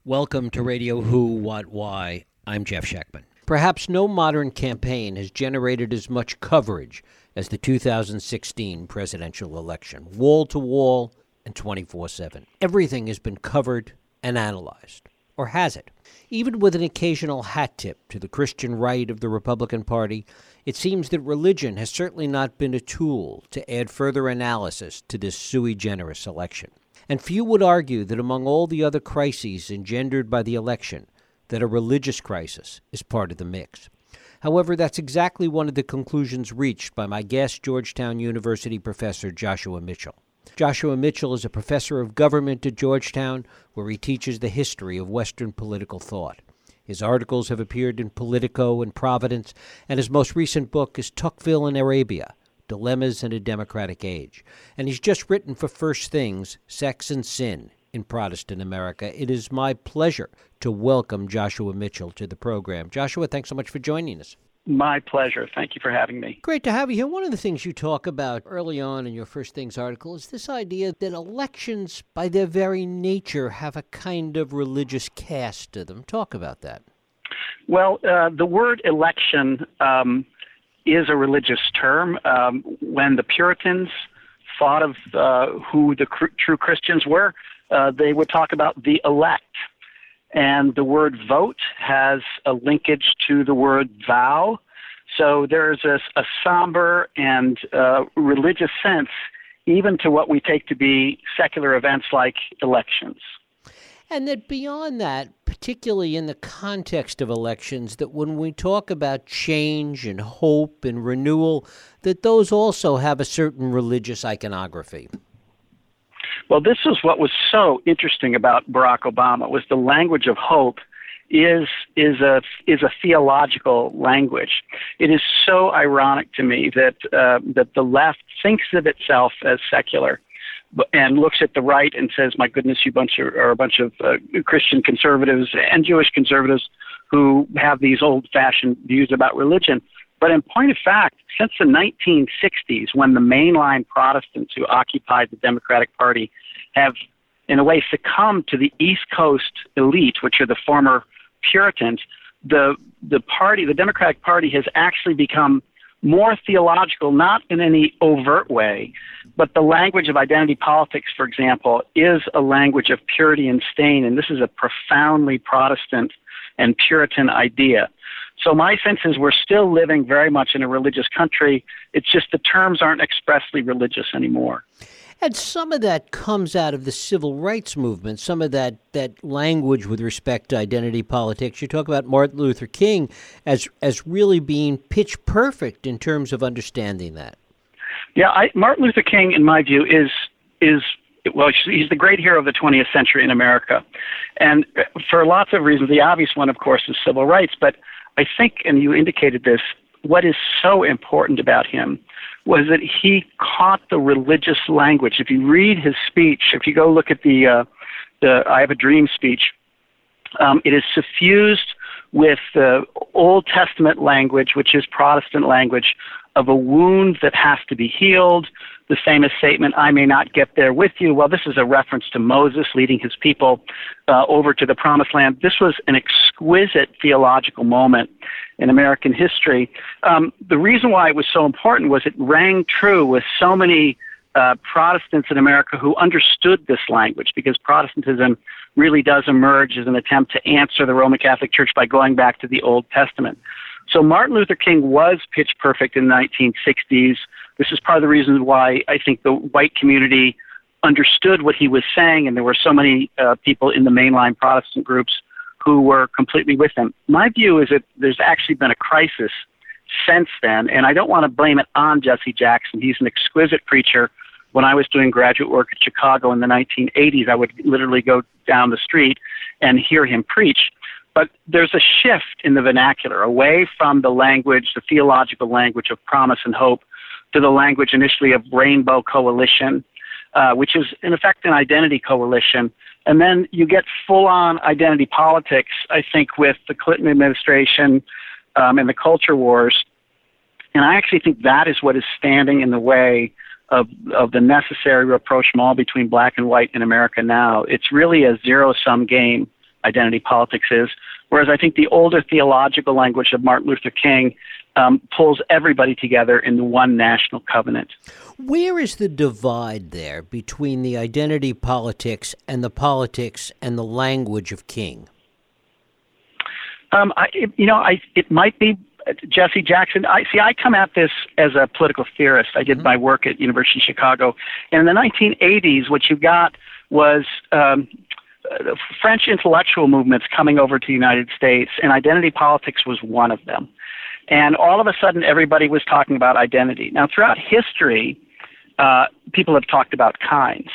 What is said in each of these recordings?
Welcome to Radio Who, What, Why. I'm Jeff Schechtman. Perhaps no modern campaign has generated as much coverage as the 2016 presidential election, wall to wall and 24/7. Everything has been covered and analyzed, or has it? Even with an occasional hat tip to the Christian right of the Republican Party, it seems that religion has certainly not been a tool to add further analysis to this sui generis election. And few would argue that among all the other crises engendered by the election, that a religious crisis is part of the mix. However, that's exactly one of the conclusions reached by my guest, Georgetown University professor Joshua Mitchell. Joshua Mitchell is a professor of government at Georgetown, where he teaches the history of Western political thought. His articles have appeared in Politico and Providence, and his most recent book is Tocqueville in Arabia, Dilemmas in a Democratic Age. And he's just written for First Things, Sex and Sin in Protestant America. It is my pleasure to welcome Joshua Mitchell to the program. Joshua, thanks so much for joining us. My pleasure. Thank you for having me. Great to have you here. One of the things you talk about early on in your First Things article is this idea that elections, by their very nature, have a kind of religious cast to them. Talk about that. Well, the word election is a religious term. When the Puritans thought of who the true Christians were, they would talk about the elect. And the word vote has a linkage to the word vow. So there's a somber and religious sense even to what we take to be secular events like elections. And that beyond that, particularly in the context of elections, that when we talk about change and hope and renewal, that those also have a certain religious iconography. Well, this is what was so interesting about Barack Obama, was the language of hope is a theological language. It is so ironic to me that the left thinks of itself as secular and looks at the right and says, my goodness, you are a bunch of Christian conservatives and Jewish conservatives who have these old-fashioned views about religion. But in point of fact, since the 1960s, when the mainline Protestants who occupied the Democratic Party have, in a way, succumbed to the East Coast elite, which are the former Puritans, the Democratic Party has actually become more theological, not in any overt way, but the language of identity politics, for example, is a language of purity and stain, and this is a profoundly Protestant and Puritan idea. So my sense is we're still living very much in a religious country. It's just the terms aren't expressly religious anymore. And some of that comes out of the civil rights movement, some of that language with respect to identity politics. You talk about Martin Luther King as really being pitch perfect in terms of understanding that. Yeah, Martin Luther King, in my view, is he's the great hero of the 20th century in America. And for lots of reasons, the obvious one, of course, is civil rights. But I think, and you indicated this, what is so important about him was that he caught the religious language. If you read his speech, if you go look at the I Have a Dream speech, it is suffused with the Old Testament language, which is Protestant language, of a wound that has to be healed. The famous statement, I may not get there with you. Well, this is a reference to Moses leading his people over to the Promised Land. This was an exquisite theological moment in American history. The reason why it was so important was it rang true with so many Protestants in America who understood this language, because Protestantism really does emerge as an attempt to answer the Roman Catholic Church by going back to the Old Testament. So Martin Luther King was pitch perfect in the 1960s. This is part of the reason why I think the white community understood what he was saying, and there were so many people in the mainline Protestant groups who were completely with him. My view is that there's actually been a crisis since then, and I don't want to blame it on Jesse Jackson. He's an exquisite preacher. When I was doing graduate work at Chicago in the 1980s, I would literally go down the street and hear him preach. But there's a shift in the vernacular away from the language, the theological language of promise and hope, to the language initially of rainbow coalition, which is in effect an identity coalition. And then you get full-on identity politics, I think, with the Clinton administration and the culture wars. And I actually think that is what is standing in the way of the necessary rapprochement between black and white in America now. It's really a zero-sum game identity politics is, whereas I think the older theological language of Martin Luther King pulls everybody together in the one national covenant. Where is the divide there between the identity politics and the language of King? It might be Jesse Jackson. I come at this as a political theorist. I did my work at University of Chicago. And in the 1980s, what you got was French intellectual movements coming over to the United States, and identity politics was one of them. And all of a sudden, everybody was talking about identity. Now, throughout history, people have talked about kinds.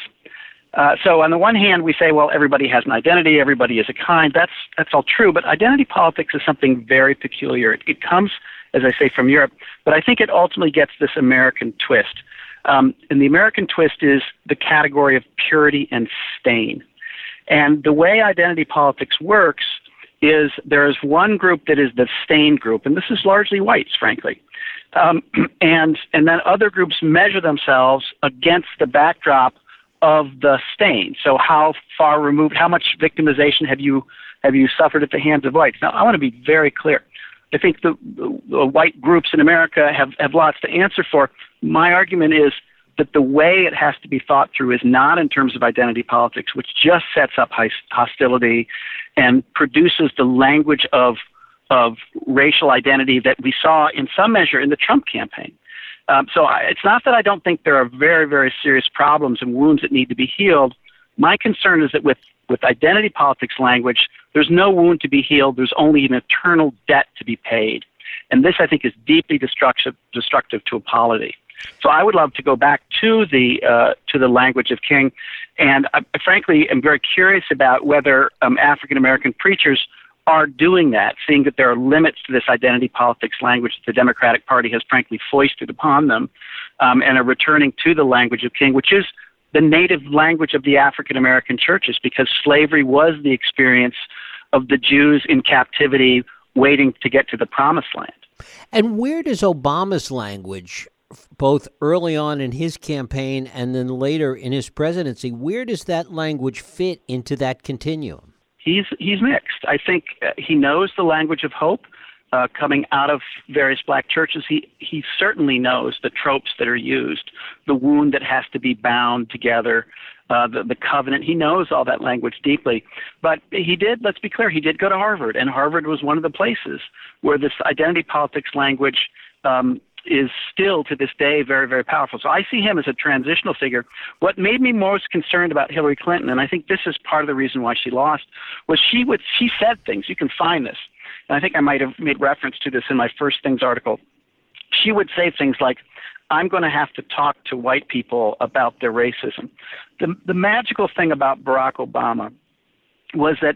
So on the one hand, we say, well, everybody has an identity, everybody is a kind. That's all true, but identity politics is something very peculiar. It comes, as I say, from Europe, but I think it ultimately gets this American twist. And the American twist is the category of purity and stain. And the way identity politics works is there is one group that is the stained group, and this is largely whites, frankly. And then other groups measure themselves against the backdrop of the stain. So how far removed, how much victimization have you suffered at the hands of whites? Now, I want to be very clear. I think the white groups in America have lots to answer for. My argument is that the way it has to be thought through is not in terms of identity politics, which just sets up hostility and produces the language of racial identity that we saw in some measure in the Trump campaign. So it's not that I don't think there are very, very serious problems and wounds that need to be healed. My concern is that with identity politics language, there's no wound to be healed. There's only an eternal debt to be paid. And this, I think, is deeply destructive to a polity. So I would love to go back to the language of King, and I frankly am very curious about whether African American preachers are doing that, seeing that there are limits to this identity politics language that the Democratic Party has frankly foisted upon them, and are returning to the language of King, which is the native language of the African American churches, because slavery was the experience of the Jews in captivity waiting to get to the promised land. And where does Obama's language, both early on in his campaign and then later in his presidency, where does that language fit into that continuum? He's mixed. I think he knows the language of hope coming out of various black churches. He certainly knows the tropes that are used, the wound that has to be bound together, the covenant. He knows all that language deeply. But he did, let's be clear, he did go to Harvard, and Harvard was one of the places where this identity politics language is still to this day very, very powerful. So I see him as a transitional figure. What made me most concerned about Hillary Clinton, and I think this is part of the reason why she lost, was she said things, you can find this, and I think I might have made reference to this in my First Things article. She would say things like, I'm going to have to talk to white people about their racism. The magical thing about Barack Obama was that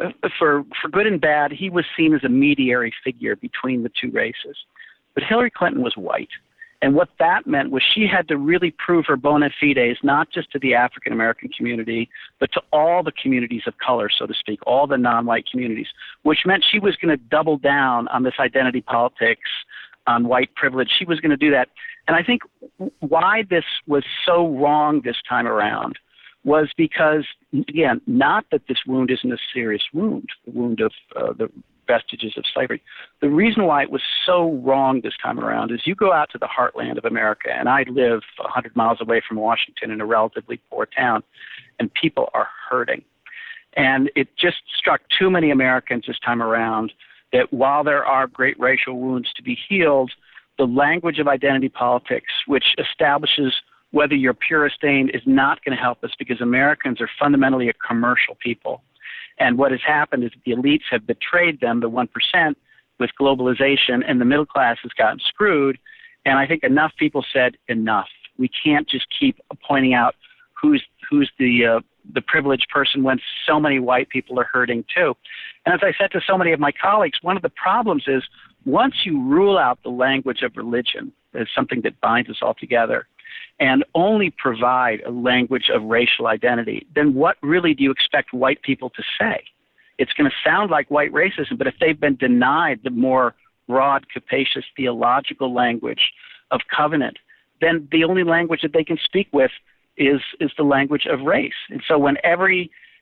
for good and bad, he was seen as a mediator figure between the two races. But Hillary Clinton was white. And what that meant was she had to really prove her bona fides, not just to the African American community, but to all the communities of color, so to speak, all the non-white communities, which meant she was going to double down on this identity politics, on white privilege. She was going to do that. And I think why this was so wrong this time around was because, again, not that this wound isn't a serious wound, the wound of the vestiges of slavery. The reason why it was so wrong this time around is you go out to the heartland of America, and I live 100 miles away from Washington in a relatively poor town, and people are hurting. And it just struck too many Americans this time around that while there are great racial wounds to be healed, the language of identity politics, which establishes whether you're pure or stained, is not going to help us, because Americans are fundamentally a commercial people. And what has happened is the elites have betrayed them, the 1%, with globalization, and the middle class has gotten screwed. And I think enough people said enough. We can't just keep pointing out who's the privileged person when so many white people are hurting too. And as I said to so many of my colleagues, one of the problems is once you rule out the language of religion as something that binds us all together, and only provide a language of racial identity, then what really do you expect white people to say? It's going to sound like white racism, but if they've been denied the more broad, capacious theological language of covenant, then the only language that they can speak with is the language of race. And so when every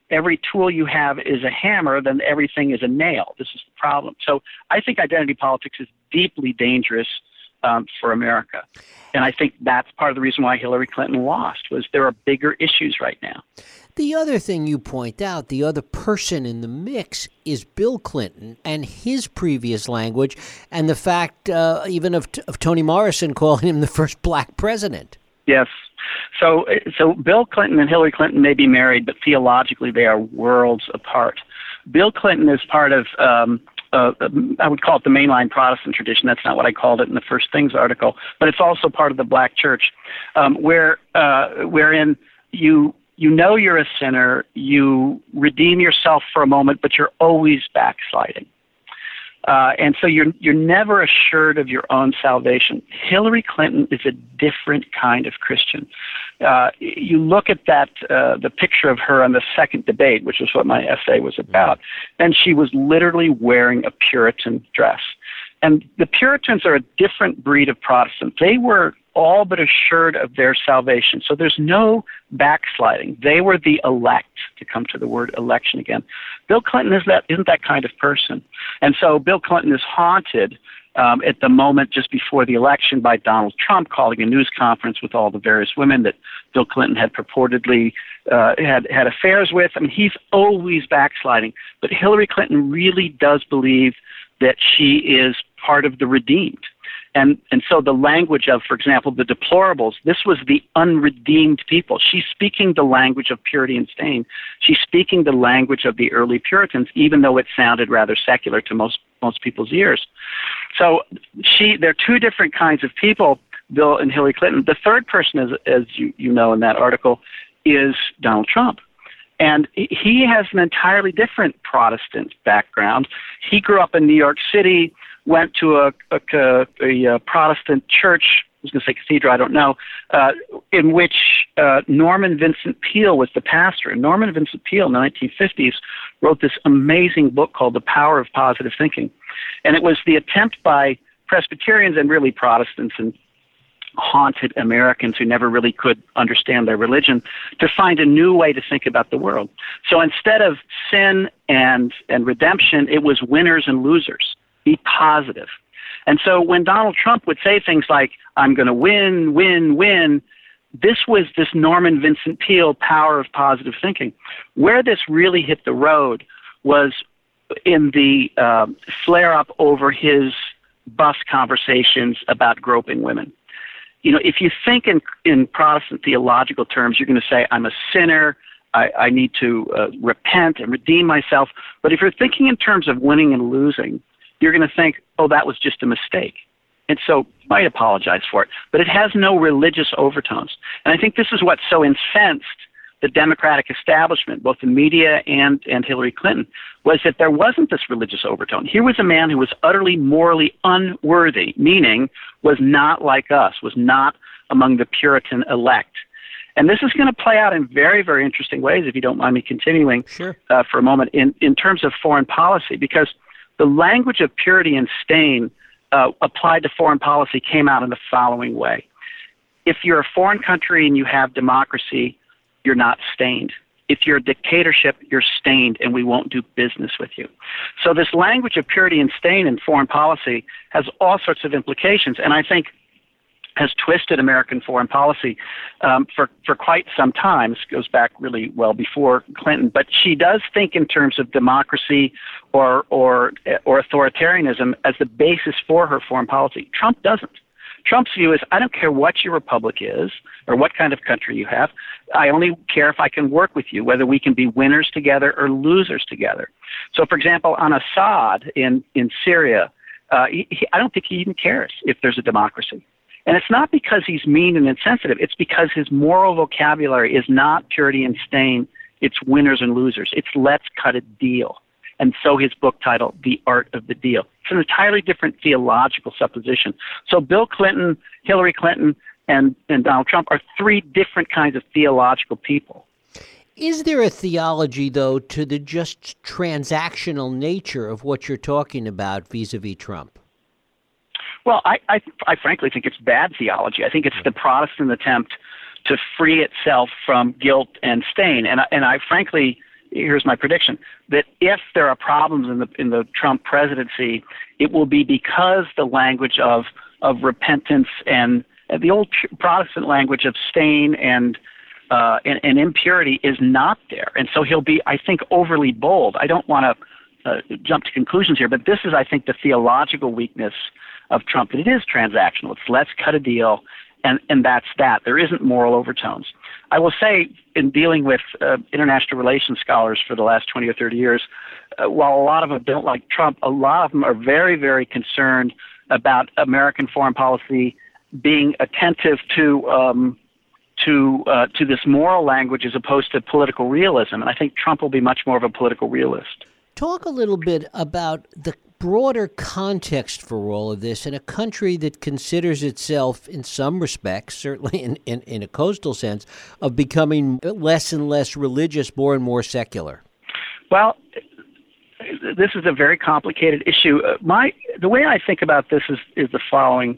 every tool you have is a hammer, then everything is a nail. This is the problem. So I think identity politics is deeply dangerous for America. And I think that's part of the reason why Hillary Clinton lost, was there are bigger issues right now. The other thing you point out, the other person in the mix is Bill Clinton and his previous language, and the fact even of Toni Morrison calling him the first black president. Yes. So Bill Clinton and Hillary Clinton may be married, but theologically they are worlds apart. Bill Clinton is part of, I would call it the mainline Protestant tradition. That's not what I called it in the First Things article, but it's also part of the black church, wherein you know you're a sinner, you redeem yourself for a moment, but you're always backsliding. And so you're never assured of your own salvation. Hillary Clinton is a different kind of Christian. You look at that, the picture of her on the second debate, which is what my essay was about, and she was literally wearing a Puritan dress. And the Puritans are a different breed of Protestant. They were all but assured of their salvation. So there's no backsliding. They were the elect, to come to the word election again. Bill Clinton isn't that kind of person. And so Bill Clinton is haunted at the moment just before the election by Donald Trump calling a news conference with all the various women that Bill Clinton had purportedly had affairs with. I mean, he's always backsliding. But Hillary Clinton really does believe that she is part of the redeemed. And so the language of, for example, the deplorables, this was the unredeemed people. She's speaking the language of purity and stain. She's speaking the language of the early Puritans, even though it sounded rather secular to most people's ears. So there are two different kinds of people, Bill and Hillary Clinton. The third person, as you know in that article, is Donald Trump. And he has an entirely different Protestant background. He grew up in New York City, went to a Protestant church, I was going to say cathedral, I don't know, in which Norman Vincent Peale was the pastor. And Norman Vincent Peale in the 1950s wrote this amazing book called The Power of Positive Thinking. And it was the attempt by Presbyterians and really Protestants and haunted Americans who never really could understand their religion to find a new way to think about the world. So instead of sin and redemption, it was winners and losers. Be positive. And so when Donald Trump would say things like, I'm going to win, win, win, this was this Norman Vincent Peale power of positive thinking. Where this really hit the road was in the flare-up over his bus conversations about groping women. You know, if you think in Protestant theological terms, you're going to say, I'm a sinner, I need to repent and redeem myself. But if you're thinking in terms of winning and losing, you're going to think, oh, that was just a mistake. And so you might apologize for it. But it has no religious overtones. And I think this is what so incensed the Democratic establishment, both the media and Hillary Clinton, was that there wasn't this religious overtone. Here was a man who was utterly morally unworthy, meaning was not like us, was not among the Puritan elect. And this is going to play out in very, very interesting ways, if you don't mind me continuing Sure. For a moment, in terms of foreign policy, because the language of purity and stain applied to foreign policy came out in the following way. If you're a foreign country and you have democracy, you're not stained. If you're a dictatorship, you're stained, and we won't do business with you. So this language of purity and stain in foreign policy has all sorts of implications, and I think has twisted American foreign policy for quite some time. This goes back really well before Clinton. But she does think in terms of democracy or authoritarianism as the basis for her foreign policy. Trump doesn't. Trump's view is, I don't care what your republic is or what kind of country you have. I only care if I can work with you, whether we can be winners together or losers together. So, for example, on Assad in Syria, I don't think he even cares if there's a democracy. And it's not because he's mean and insensitive. It's because his moral vocabulary is not purity and stain. It's winners and losers. It's let's cut a deal. And so his book title, The Art of the Deal. It's an entirely different theological supposition. So Bill Clinton, Hillary Clinton, and Donald Trump are three different kinds of theological people. Is there a theology, though, to the just transactional nature of what you're talking about vis-a-vis Trump? Well, I frankly think it's bad theology. I think it's the Protestant attempt to free itself from guilt and stain. And I frankly here's my prediction, that if there are problems in the Trump presidency, it will be because the language of repentance and the old Protestant language of stain and impurity is not there. And so he'll be, I think, overly bold. I don't want to jump to conclusions here, but this is, I think, the theological weakness of Trump, that it is transactional. It's let's cut a deal, and that's that. There isn't moral overtones. I will say, in dealing with international relations scholars for the last 20 or 30 years, while a lot of them don't like Trump, a lot of them are very, very concerned about American foreign policy being attentive to this moral language as opposed to political realism. And I think Trump will be much more of a political realist. Talk a little bit about the broader context for all of this in a country that considers itself, in some respects, certainly in a coastal sense, of becoming less and less religious, more and more secular. Well, this is a very complicated issue. The way I think about this is the following.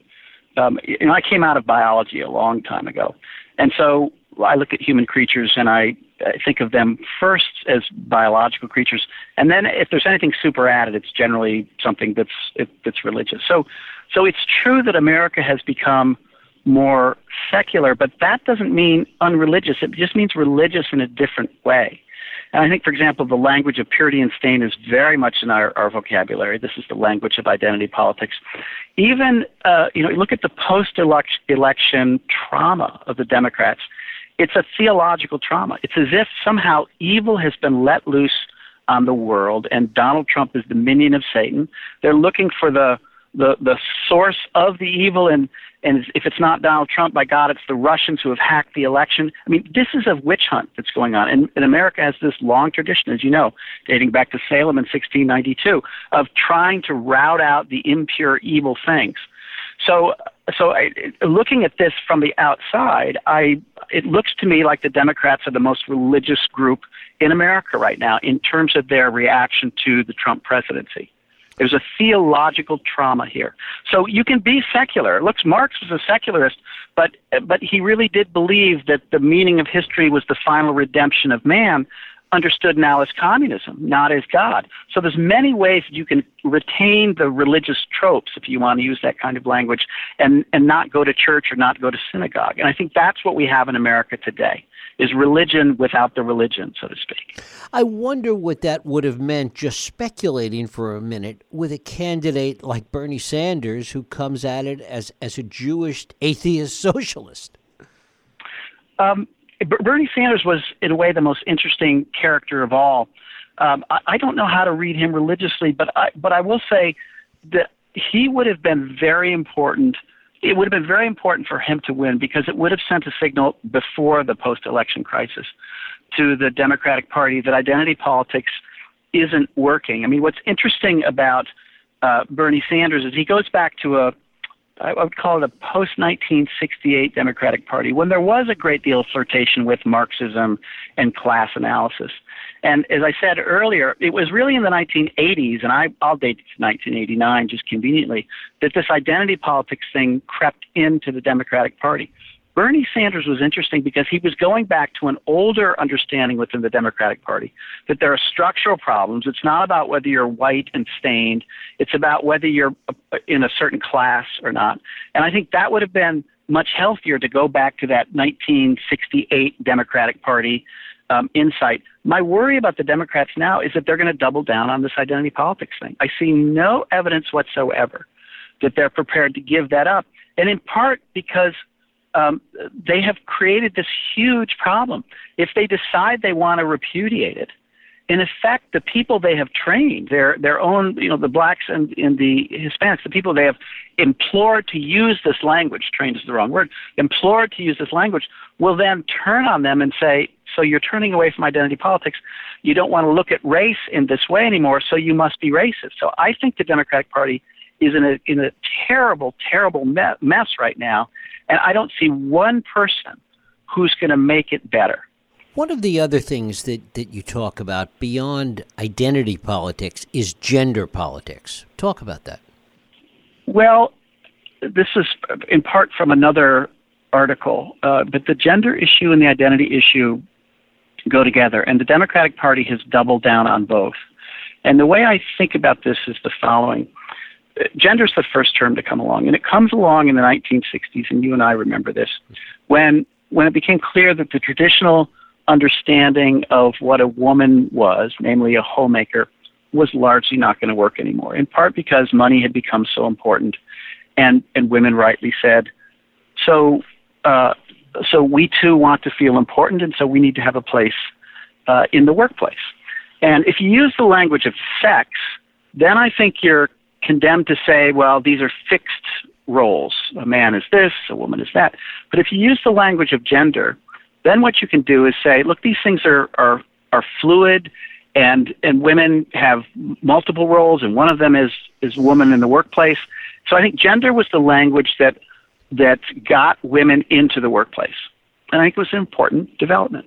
I came out of biology a long time ago, and so I look at human creatures and I think of them first as biological creatures, and then if there's anything super added, it's generally something that's religious. So it's true that America has become more secular, but that doesn't mean unreligious. It just means religious in a different way. And I think, for example, the language of purity and stain is very much in our vocabulary. This is the language of identity politics. Even, look at the post-election trauma of the Democrats. It's a theological trauma. It's as if somehow evil has been let loose on the world, and Donald Trump is the minion of Satan. They're looking for the source of the evil, and if it's not Donald Trump, by God, it's the Russians who have hacked the election. I mean, this is a witch hunt that's going on. And America has this long tradition, as you know, dating back to Salem in 1692, of trying to rout out the impure, evil things. So looking at this from the outside, it looks to me like the Democrats are the most religious group in America right now in terms of their reaction to the Trump presidency. There's a theological trauma here. So you can be secular. Look, Marx was a secularist, but he really did believe that the meaning of history was the final redemption of man, understood now as communism, not as God. So there's many ways that you can retain the religious tropes, if you want to use that kind of language, and not go to church or not go to synagogue. And I think that's what we have in America today, is religion without the religion, so to speak. I wonder what that would have meant, just speculating for a minute, with a candidate like Bernie Sanders, who comes at it as a Jewish atheist socialist. Bernie Sanders was, in a way, the most interesting character of all. I don't know how to read him religiously, but I will say that he would have been very important. It would have been very important for him to win, because it would have sent a signal before the post-election crisis to the Democratic Party that identity politics isn't working. I mean, what's interesting about Bernie Sanders is he goes back to I would call it a post-1968 Democratic Party, when there was a great deal of flirtation with Marxism and class analysis. And as I said earlier, it was really in the 1980s, and I'll date it to 1989 just conveniently, that this identity politics thing crept into the Democratic Party. Bernie Sanders was interesting because he was going back to an older understanding within the Democratic Party that there are structural problems. It's not about whether you're white and stained. It's about whether you're in a certain class or not. And I think that would have been much healthier to go back to that 1968 Democratic Party insight. My worry about the Democrats now is that they're going to double down on this identity politics thing. I see no evidence whatsoever that they're prepared to give that up. And in part because they have created this huge problem. If they decide they want to repudiate it, in effect, the people they have trained, their own, the blacks and the Hispanics, the people they have implored to use this language, trained is the wrong word, implored to use this language, will then turn on them and say, so you're turning away from identity politics. You don't want to look at race in this way anymore, so you must be racist. So I think the Democratic Party is in a terrible, terrible mess right now. And I don't see one person who's going to make it better. One of the other things that you talk about beyond identity politics is gender politics. Talk about that. Well, this is in part from another article, but the gender issue and the identity issue go together. And the Democratic Party has doubled down on both. And the way I think about this is the following. Gender's the first term to come along, and it comes along in the 1960s, and you and I remember this, when it became clear that the traditional understanding of what a woman was, namely a homemaker, was largely not going to work anymore, in part because money had become so important, and women rightly said, so we too want to feel important, and so we need to have a place in the workplace. And if you use the language of sex, then I think you're condemned to say, well, these are fixed roles. A man is this, a woman is that. But if you use the language of gender, then what you can do is say, look, these things are fluid, and women have multiple roles, and one of them is woman in the workplace. So I think gender was the language that got women into the workplace. And I think it was an important development.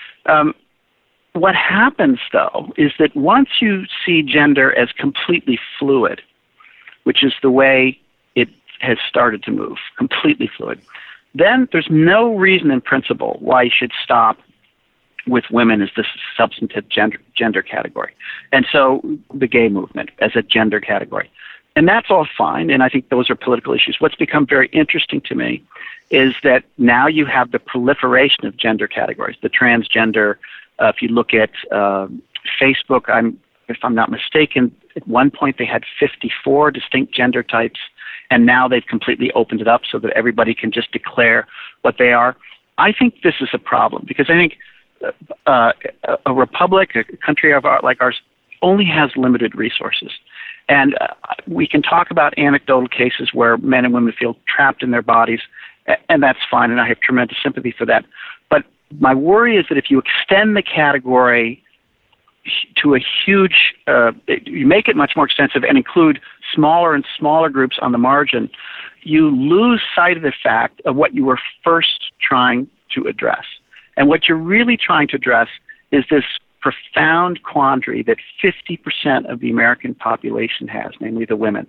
What happens, though, is that once you see gender as completely fluid, which is the way it has started to move, completely fluid, then there's no reason in principle why you should stop with women as this substantive gender category. And so the gay movement as a gender category. And that's all fine, and I think those are political issues. What's become very interesting to me is that now you have the proliferation of gender categories, the transgender. If you look at Facebook, if I'm not mistaken, at one point they had 54 distinct gender types, and now they've completely opened it up so that everybody can just declare what they are. I think this is a problem because I think a republic, a country like ours, only has limited resources. And we can talk about anecdotal cases where men and women feel trapped in their bodies, and that's fine, and I have tremendous sympathy for that. But my worry is that if you extend the category to a huge, you make it much more extensive and include smaller and smaller groups on the margin, you lose sight of the fact of what you were first trying to address. And what you're really trying to address is this profound quandary that 50% of the American population has, namely the women.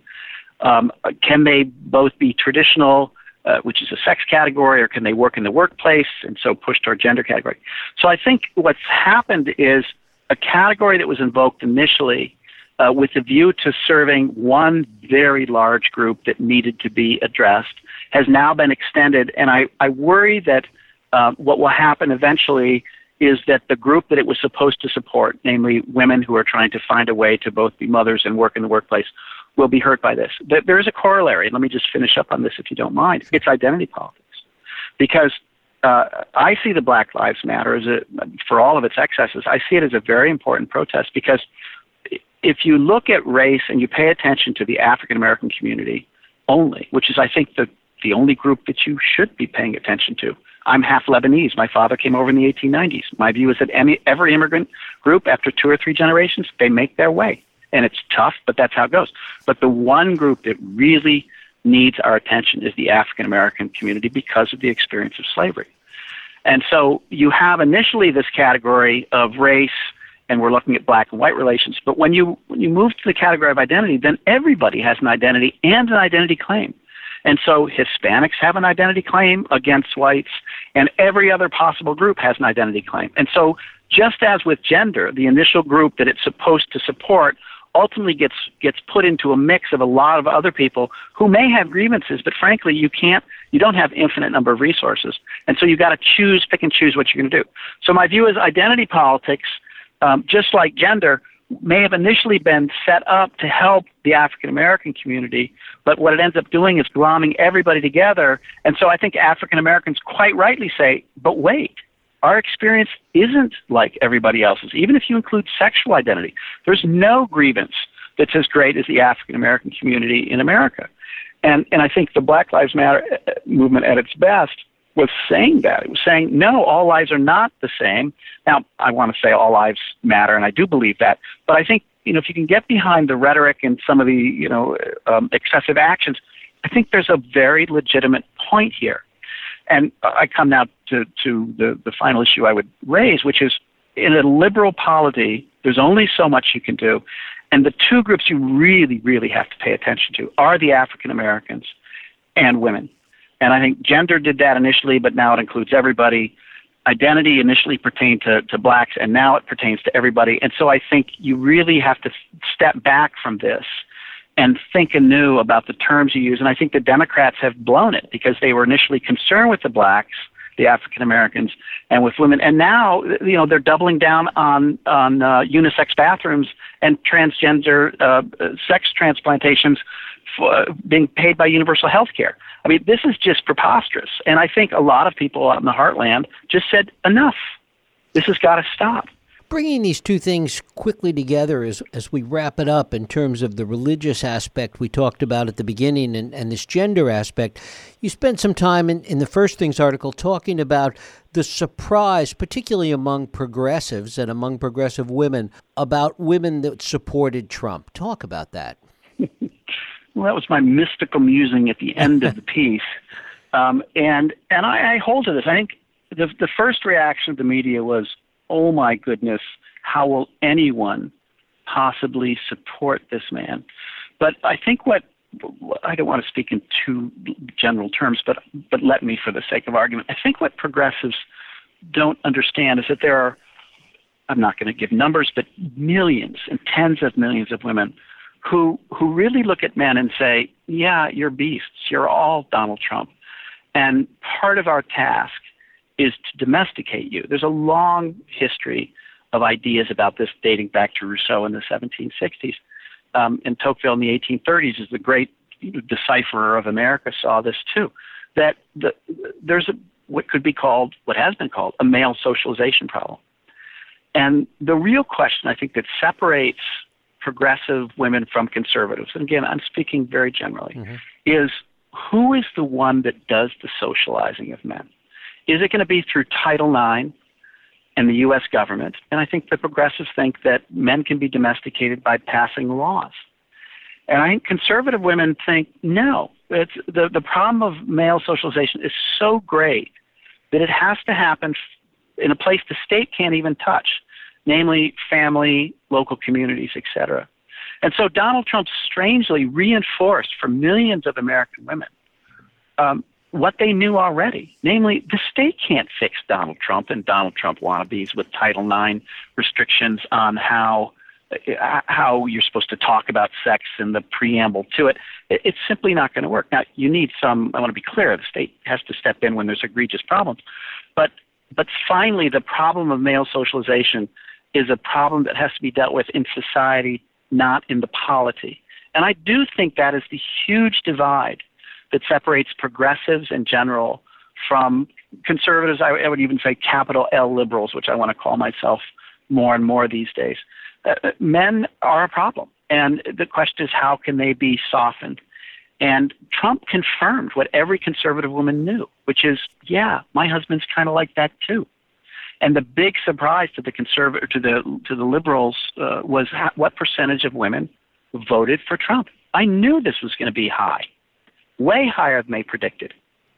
Can they both be traditional, which is a sex category, or can they work in the workplace and so push toward gender category? So I think what's happened is a category that was invoked initially with a view to serving one very large group that needed to be addressed has now been extended, and I worry that what will happen eventually is that the group that it was supposed to support, namely women who are trying to find a way to both be mothers and work in the workplace, will be hurt by this. There is a corollary. Let me just finish up on this if you don't mind. It's identity politics. Because I see the Black Lives Matter for all of its excesses, I see it as a very important protest because if you look at race and you pay attention to the African American community only, which is I think the only group that you should be paying attention to. I'm half Lebanese. My father came over in the 1890s. My view is that every immigrant group, after 2 or 3 generations, they make their way. And it's tough, but that's how it goes. But the one group that really needs our attention is the African American community because of the experience of slavery. And so you have initially this category of race, and we're looking at black and white relations. But when you move to the category of identity, then everybody has an identity and an identity claim. And so Hispanics have an identity claim against whites, and every other possible group has an identity claim. And so just as with gender, the initial group that it's supposed to support ultimately gets put into a mix of a lot of other people who may have grievances, but frankly, you don't have infinite number of resources. And so you've got to pick and choose what you're going to do. So my view is identity politics, just like gender, may have initially been set up to help the African American community, but what it ends up doing is glomming everybody together. And so I think African Americans quite rightly say, but wait, our experience isn't like everybody else's, even if you include sexual identity. There's no grievance that's as great as the African American community in America. And I think the Black Lives Matter movement at its best was saying that. It was saying, no, all lives are not the same. Now, I want to say all lives matter, and I do believe that. But I think, if you can get behind the rhetoric and some of the, excessive actions, I think there's a very legitimate point here. And I come now to the final issue I would raise, which is in a liberal polity, there's only so much you can do. And the two groups you really, really have to pay attention to are the African Americans and women. And I think gender did that initially, but now it includes everybody. identity initially pertained to blacks, and now it pertains to everybody. And so I think you really have to step back from this and think anew about the terms you use. And I think the Democrats have blown it because they were initially concerned with the blacks, the African Americans, and with women. And now, they're doubling down on unisex bathrooms and transgender sex transplantations being paid by universal health care. I mean, this is just preposterous. And I think a lot of people out in the heartland just said, enough. This has got to stop. Bringing these two things quickly together as we wrap it up in terms of the religious aspect we talked about at the beginning and this gender aspect, you spent some time in the First Things article talking about the surprise, particularly among progressives and among progressive women, about women that supported Trump. Talk about that. Well, that was my mystical musing at the end of the piece. And I hold to this. I think the first reaction of the media was, oh my goodness, how will anyone possibly support this man? But I think I don't want to speak in too general terms, but let me for the sake of argument. I think what progressives don't understand is that there are, I'm not going to give numbers, but millions and tens of millions of women who really look at men and say, yeah, you're beasts. You're all Donald Trump. And part of our task is to domesticate you. There's a long history of ideas about this dating back to Rousseau in the 1760s. And Tocqueville in the 1830s, is the great decipherer of America, saw this too, that there's what has been called a male socialization problem. And the real question, I think, that separates progressive women from conservatives, and again, I'm speaking very generally, is who is the one that does the socializing of men? Is it going to be through Title IX and the U.S. government? And I think the progressives think that men can be domesticated by passing laws. And I think conservative women think, no, it's the problem of male socialization is so great that it has to happen in a place the state can't even touch, namely family, local communities, etc. And so Donald Trump strangely reinforced for millions of American women what they knew already, namely the state can't fix Donald Trump and Donald Trump wannabes with Title IX restrictions on how you're supposed to talk about sex and the preamble to it. It's simply not going to work. Now, you need I want to be clear, the state has to step in when there's egregious problems. But finally, the problem of male socialization is a problem that has to be dealt with in society, not in the polity. And I do think that is the huge divide that separates progressives in general from conservatives. I would even say capital L liberals, which I want to call myself more and more these days. Men are a problem. And the question is, how can they be softened? And Trump confirmed what every conservative woman knew, which is, yeah, my husband's kind of like that too. And the big surprise to the liberals was what percentage of women voted for Trump. I knew this was going to be high, way higher than they predicted,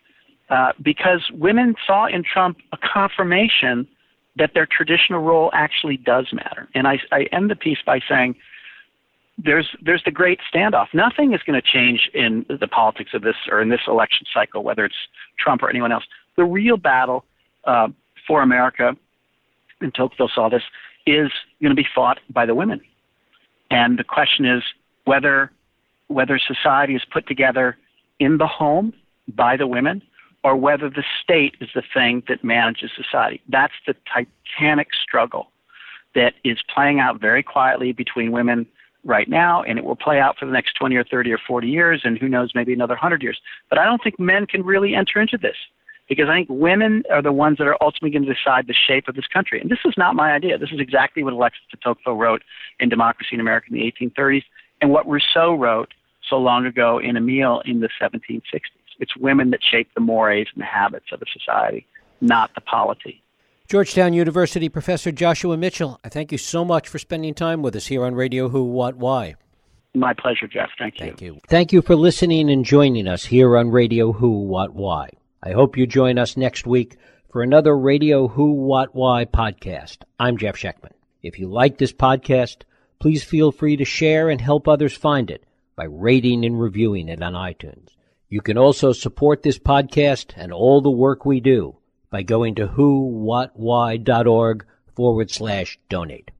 because women saw in Trump a confirmation that their traditional role actually does matter. And I end the piece by saying there's the great standoff. Nothing is going to change in the politics of this or in this election cycle, whether it's Trump or anyone else. The real battle for America, and Tocqueville saw this, is going to be fought by the women. And the question is whether society is put together in the home by the women, or whether the state is the thing that manages society. That's the titanic struggle that is playing out very quietly between women right now, and it will play out for the next 20 or 30 or 40 years, and who knows, maybe another 100 years. But I don't think men can really enter into this, because I think women are the ones that are ultimately going to decide the shape of this country. And this is not my idea. This is exactly what Alexis de Tocqueville wrote in Democracy in America in the 1830s, and what Rousseau wrote so long ago in Emile in the 1760s. It's women that shape the mores and the habits of a society, not the polity. Georgetown University Professor Joshua Mitchell, I thank you so much for spending time with us here on Radio Who, What, Why. My pleasure, Jeff. Thank you. Thank you. Thank you for listening and joining us here on Radio Who, What, Why. I hope you join us next week for another Radio Who, What, Why podcast. I'm Jeff Schechtman. If you like this podcast, please feel free to share and help others find it by rating and reviewing it on iTunes. You can also support this podcast and all the work we do by going to whowhatwhy.org/donate.